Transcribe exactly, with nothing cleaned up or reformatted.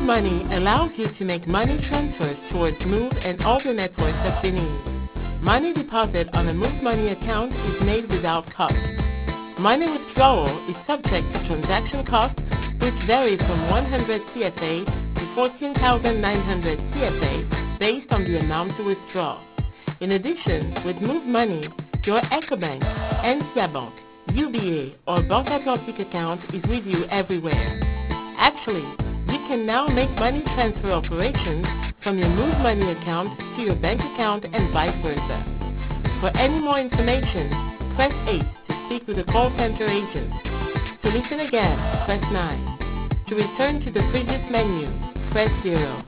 Money allows you to make money transfers towards Move and all the networks of Benin. Money deposit on a Move Money account is made without cost. Money withdrawal is subject to transaction costs, which vary from one hundred C F A to fourteen thousand nine hundred C F A based on the amount to withdraw. In addition, with Move Money, your Ecobank, Enciabank, U B A, or Banque Atlantique account is with you everywhere. Actually, you can now make money transfer operations from your Move Money account to your bank account and vice versa. For any more information, press eight to speak with a call center agent. To listen again, press nine. To return to the previous menu, press zero.